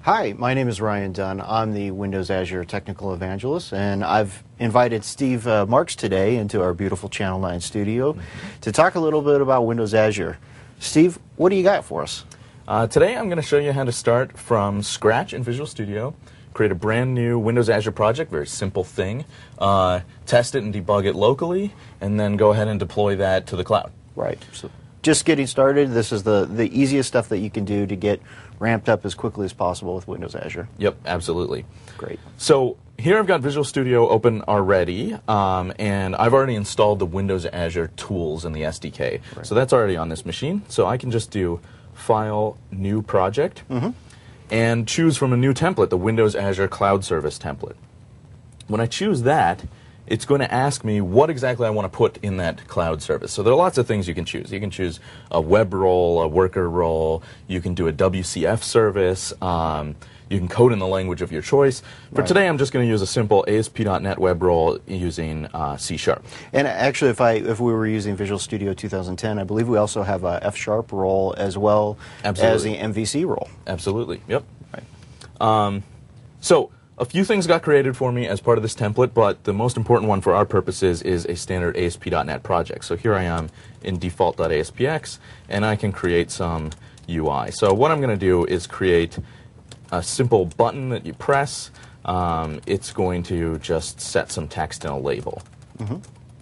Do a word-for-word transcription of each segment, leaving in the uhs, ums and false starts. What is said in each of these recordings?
Hi, my name is Ryan Dunn. I'm the Windows Azure Technical Evangelist, and I've invited Steve uh, Marks today into our beautiful Channel nine studio mm-hmm. to talk a little bit about Windows Azure. Steve, what do you got for us? Uh, today I'm going to show you how to start from scratch in Visual Studio, create a brand new Windows Azure project, very simple thing, uh, test it and debug it locally, and then go ahead and deploy that to the cloud. Right. So just getting started, this is the, the easiest stuff that you can do to get ramped up as quickly as possible with Windows Azure. Yep, absolutely. Great. So here I've got Visual Studio open already, um, and I've already installed the Windows Azure tools in the S D K. Right. So that's already on this machine. So I can just do File, New Project, mm-hmm. and choose from a new template, the Windows Azure Cloud Service template. When I choose that, it's going to ask me what exactly I want to put in that cloud service. So there are lots of things you can choose. You can choose a web role, a worker role. You can do a W C F service. Um, you can code in the language of your choice. For right. today, I'm just going to use a simple A S P dot net web role using uh, C Sharp. And actually, if I if we were using Visual Studio two thousand ten, I believe we also have a F Sharp role as well Absolutely. as the M V C role. Absolutely. Yep. Right. Um, so. A few things got created for me as part of this template, but the most important one for our purposes is a standard A S P dot net project. So here I am in default dot A S P X, and I can create some U I. So what I'm going to do is create a simple button that you press. Um, it's going to just set some text in a label. Mm-hmm.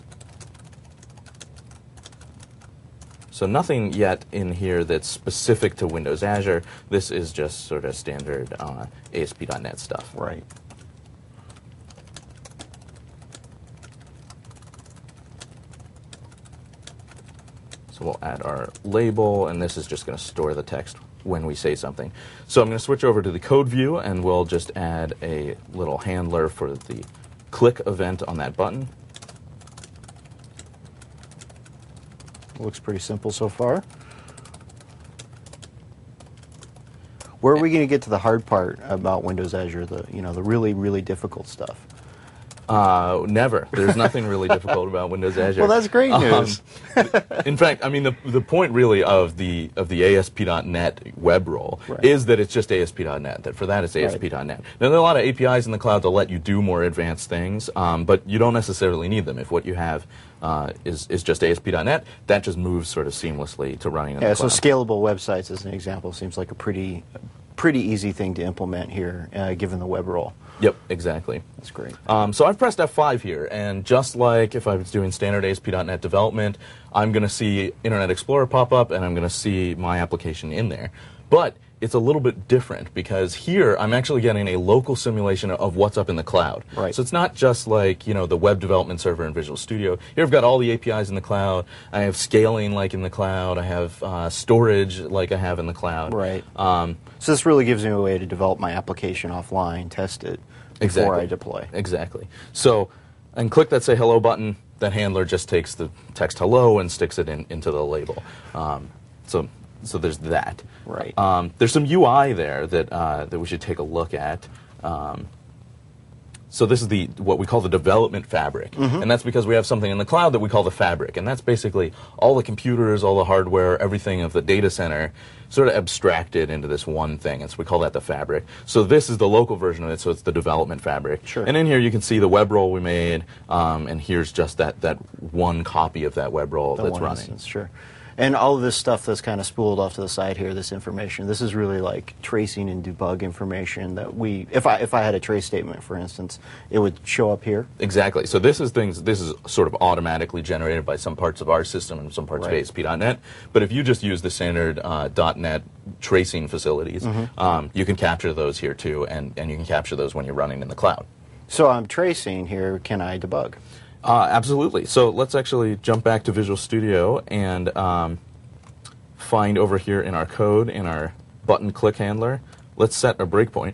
So nothing yet in here that's specific to Windows Azure. This is just sort of standard uh, A S P dot net stuff. Right. So we'll add our label, and this is just going to store the text when we say something. So I'm going to switch over to the code view, and we'll just add a little handler for the click event on that button. Looks pretty simple so far. Where are we going to get to the hard part about Windows Azure, the you know the really really difficult stuff? Uh, never. There's nothing really difficult about Windows Azure. Well, that's great news. Um, in fact, I mean the the point really of the of the A S P dot net web role right. is that it's just A S P dot net. That for that it's A S P dot net. Right. Now there are a lot of A P Is in the cloud that let you do more advanced things, um, but you don't necessarily need them. If what you have uh, is is just A S P dot net, that just moves sort of seamlessly to running in yeah, the cloud. So scalable websites, as an example, seems like a pretty pretty easy thing to implement here, uh, given the web role. Yep, exactly. That's great. Um, so I've pressed F five here, and just like if I was doing standard A S P dot net development, I'm going to see Internet Explorer pop up, and I'm going to see my application in there. But it's a little bit different, because here I'm actually getting a local simulation of what's up in the cloud. Right. So it's not just like, you know, the web development server in Visual Studio. Here I've got all the A P Is in the cloud. I have scaling like in the cloud. I have uh, storage like I have in the cloud. Right. Um, so this really gives me a way to develop my application offline, test it before exactly. I deploy. Exactly. So, and click that Say Hello button. That handler just takes the text hello and sticks it in, into the label. Um, so. So there's that. Right. Um, there's some U I there that uh, that we should take a look at. Um, so this is the what we call the development fabric, mm-hmm. and that's because we have something in the cloud that we call the fabric, and that's basically all the computers, all the hardware, everything of the data center, sort of abstracted into this one thing, and so we call that the fabric. So this is the local version of it, so it's the development fabric. Sure. And in here you can see the web role we made, um, and here's just that that one copy of that web role the that's one running. Instance, sure. And all of this stuff that's kind of spooled off to the side here, this information, this is really like tracing and debug information that we, if I if I had a trace statement, for instance, it would show up here. Exactly. So this is things, this is sort of automatically generated by some parts of our system and some parts right. of A S P dot net. But if you just use the standard uh, .NET tracing facilities, mm-hmm. um, you can capture those here too, and, and you can capture those when you're running in the cloud. So I'm tracing here, can I debug? Uh, absolutely. So let's actually jump back to Visual Studio and um, find over here in our code, in our button click handler, let's set a breakpoint.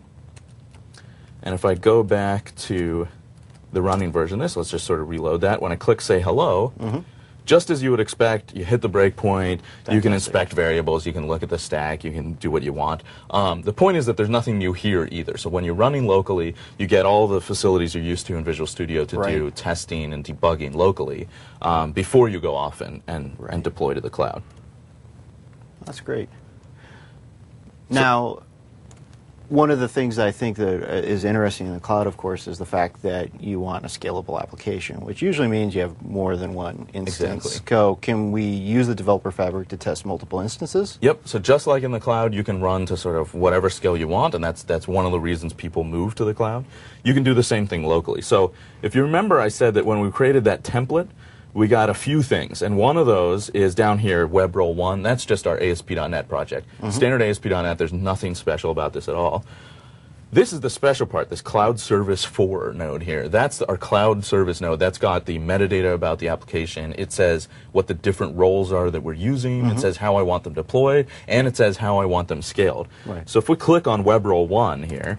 And if I go back to the running version of this, let's just sort of reload that. When I click Say Hello, mm-hmm. just as you would expect, you hit the breakpoint, you can inspect variables, you can look at the stack, you can do what you want. Um, the point is that there's nothing new here either. So when you're running locally, you get all the facilities you're used to in Visual Studio to right. do testing and debugging locally um, before you go off and, and, right. and deploy to the cloud. That's great. Now, one of the things I think that is interesting in the cloud, of course, is the fact that you want a scalable application, which usually means you have more than one instance. Exactly. So can we use the developer fabric to test multiple instances? Yep. So just like in the cloud, you can run to sort of whatever scale you want, and that's that's one of the reasons people move to the cloud. You can do the same thing locally. So if you remember, I said that when we created that template, we got a few things, and one of those is down here, WebRoll one. That's just our A S P dot net project. Mm-hmm. Standard A S P dot net, there's nothing special about this at all. This is the special part, this Cloud Service four node here. That's our Cloud Service node. That's got the metadata about the application. It says what the different roles are that we're using. Mm-hmm. It says how I want them deployed, and it says how I want them scaled. Right. So if we click on WebRoll one here,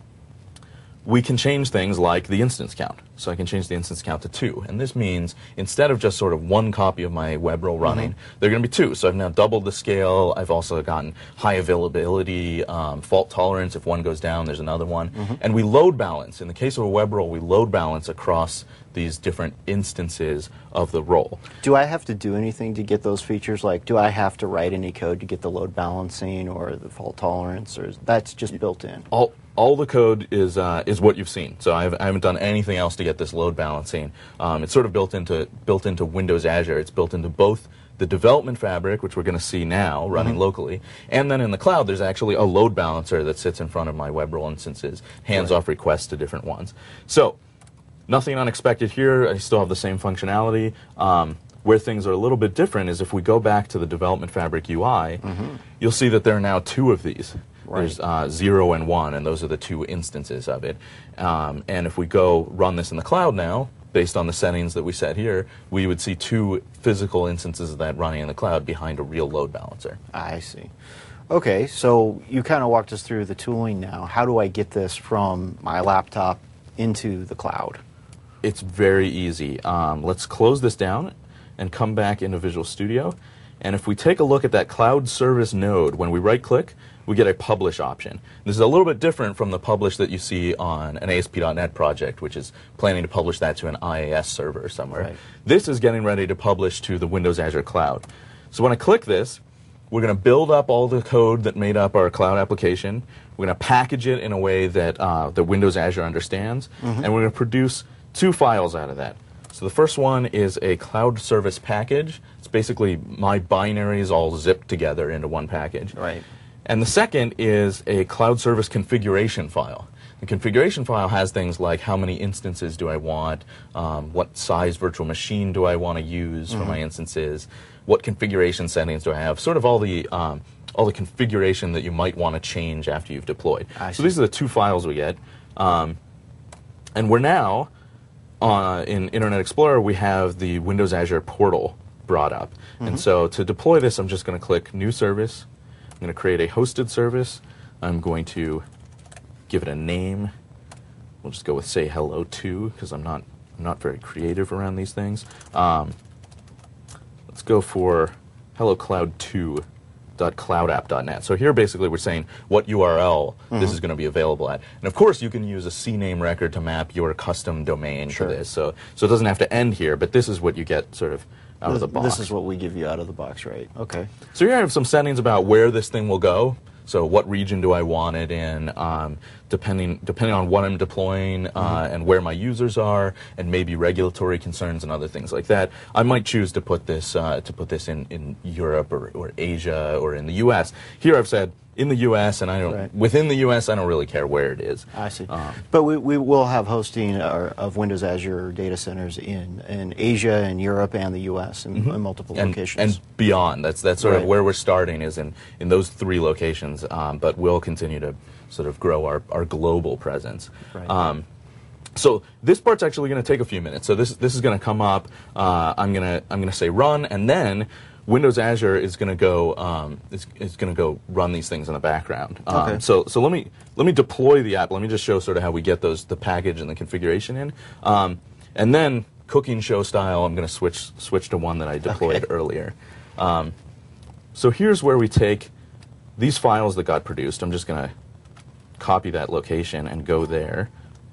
we can change things like the instance count. So I can change the instance count to two. And this means instead of just sort of one copy of my WebRoll running, mm-hmm. they're going to be two. So I've now doubled the scale. I've also gotten high availability, um, fault tolerance. If one goes down, there's another one. Mm-hmm. And we load balance. In the case of a WebRoll, we load balance across these different instances of the role. Do I have to do anything to get those features? Like, do I have to write any code to get the load balancing or the fault tolerance, or is that's just built in? All, all the code is uh, is what you've seen. So I've, I haven't done anything else to get this load balancing. Um, it's sort of built into built into Windows Azure. It's built into both the development fabric, which we're going to see now running mm-hmm. locally, and then in the cloud, there's actually a load balancer that sits in front of my WebRoll instances, hands right. off requests to different ones. So nothing unexpected here. I still have the same functionality. Um, where things are a little bit different is if we go back to the development fabric U I, mm-hmm. you'll see that there are now two of these. Right. There's uh, zero and one, and those are the two instances of it. Um, and if we go run this in the cloud now, based on the settings that we set here, we would see two physical instances of that running in the cloud behind a real load balancer. I see. Okay, so you kind of walked us through the tooling now. How do I get this from my laptop into the cloud? It's very easy. Um, let's close this down and come back into Visual Studio. And if we take a look at that Cloud Service node, when we right-click, we get a publish option. This is a little bit different from the publish that you see on an A S P dot net project, which is planning to publish that to an I A S server somewhere. Right. This is getting ready to publish to the Windows Azure cloud. So when I click this, we're going to build up all the code that made up our cloud application. We're going to package it in a way that, uh, that Windows Azure understands, mm-hmm. and we're going to produce two files out of that. So the first one is a Cloud Service package. It's basically my binaries all zipped together into one package. Right. And the second is a Cloud Service configuration file. The configuration file has things like how many instances do I want, um, what size virtual machine do I want to use mm-hmm. for my instances, what configuration settings do I have, sort of all the um, all the configuration that you might want to change after you've deployed. So these are the two files we get. Um, and we're now, uh, in Internet Explorer, we have the Windows Azure portal brought up. Mm-hmm. And so to deploy this, I'm just going to click New Service. I'm going to create a hosted service. I'm going to give it a name. We'll just go with say hello to, because I'm not I'm not very creative around these things. Um, let's go for hello cloud two dot cloud app dot net. So here basically we're saying what U R L mm-hmm. this is going to be available at. And of course you can use a C name record to map your custom domain sure. for this. So so it doesn't have to end here, but this is what you get sort of out this, of the box. This is what we give you out of the box, right? Okay. So here I have some settings about where this thing will go. So what region do I want it in, um, depending depending on what I'm deploying uh, mm-hmm. and where my users are, and maybe regulatory concerns and other things like that. I might choose to put this uh, to put this in, in Europe or, or Asia or in the U S. Here I've said in the U S, and I don't right. within the U S I don't really care where it is. I see. Um, but we, we will have hosting our, of Windows Azure data centers in, in Asia and Europe and the U S in, mm-hmm. in multiple and, locations. And beyond. That's that's sort right. of where we're starting is in, in those three locations, um, but we'll continue to sort of grow our, our global presence. Right. Um, so this part's actually going to take a few minutes. So this this is going to come up. Uh, I'm gonna I'm gonna say run, and then Windows Azure is going to go um, is, is going to go run these things in the background. Um, okay. So so let me let me deploy the app. Let me just show sort of how we get those the package and the configuration in, um, and then cooking show style. I'm going to switch switch to one that I deployed okay. earlier. Um, so here's where we take these files that got produced. I'm just going to copy that location and go there.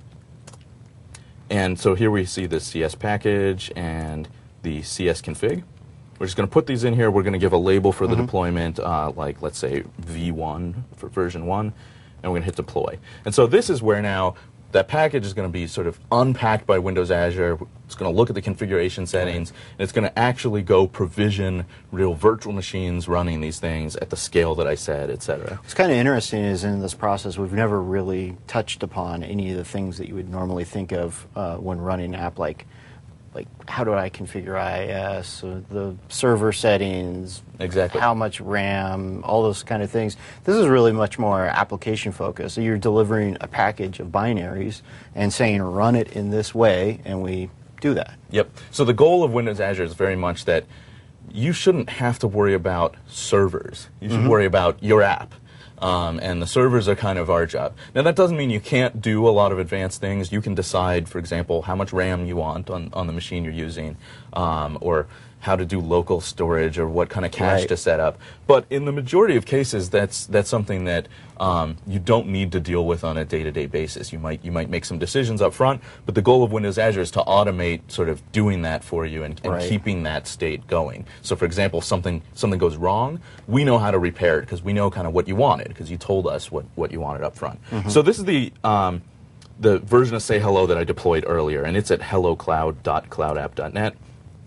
And so here we see the C S package and the C S config. We're just going to put these in here. We're going to give a label for the mm-hmm. deployment, uh, like let's say V one for version one. and we're going to hit deploy. And so this is where now that package is going to be sort of unpacked by Windows Azure. It's going to look at the configuration settings, and it's going to actually go provision real virtual machines running these things at the scale that I said, et cetera. What's kind of interesting is in this process, we've never really touched upon any of the things that you would normally think of uh, when running an app, like like how do I configure I I S, uh, the server settings, exactly, how much RAM, all those kind of things. This is really much more application focused. So you're delivering a package of binaries and saying run it in this way, and we do that. Yep. So the goal of Windows Azure is very much that you shouldn't have to worry about servers. You should mm-hmm. worry about your app. Um, and the servers are kind of our job. Now, that doesn't mean you can't do a lot of advanced things. You can decide, for example, how much RAM you want on, on the machine you're using, um, or how to do local storage, or what kind of cache right. to set up. But in the majority of cases, that's that's something that um, you don't need to deal with on a day-to-day basis. You might you might make some decisions up front, but the goal of Windows Azure is to automate sort of doing that for you and, and right. keeping that state going. So, for example, if something something goes wrong, we know how to repair it because we know kind of what you wanted because you told us what what you wanted up front. Mm-hmm. So this is the um, the version of Say Hello that I deployed earlier, and it's at hello cloud dot cloud app dot net.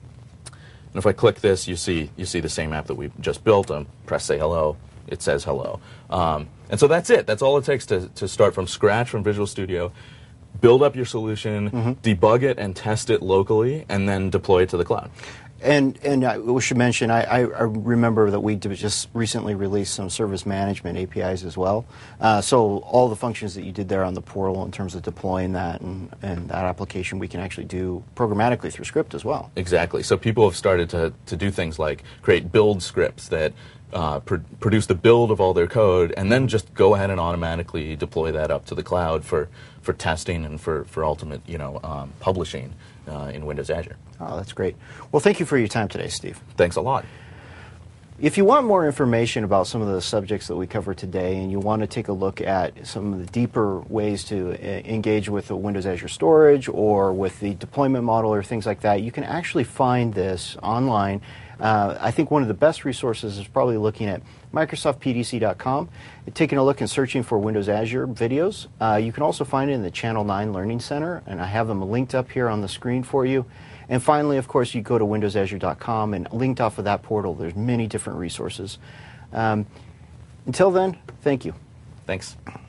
And if I click this, you see you see the same app that we just built. Um, press Say Hello, it says hello. Um, and so that's it. That's all it takes to, to start from scratch from Visual Studio, build up your solution, mm-hmm. debug it and test it locally, and then deploy it to the cloud. And and I, we should mention, I, I, I remember that we just recently released some service management A P Is as well. Uh, so all the functions that you did there on the portal in terms of deploying that and, and that application, we can actually do programmatically through script as well. Exactly. So people have started to, to do things like create build scripts that uh, pr produce the build of all their code, and then just go ahead and automatically deploy that up to the cloud for, for testing and for, for ultimate you know, um, publishing uh, in Windows Azure. Oh, that's great. Well, thank you for your time today, Steve. Thanks a lot. If you want more information about some of the subjects that we covered today, and you want to take a look at some of the deeper ways to uh, engage with the Windows Azure storage or with the deployment model or things like that, you can actually find this online. Uh, I think one of the best resources is probably looking at Microsoft P D C dot com, taking a look and searching for Windows Azure videos. Uh, you can also find it in the Channel nine Learning Center, and I have them linked up here on the screen for you. And finally, of course, you go to Windows Azure dot com, and linked off of that portal, there's many different resources. Um, until then, thank you. Thanks.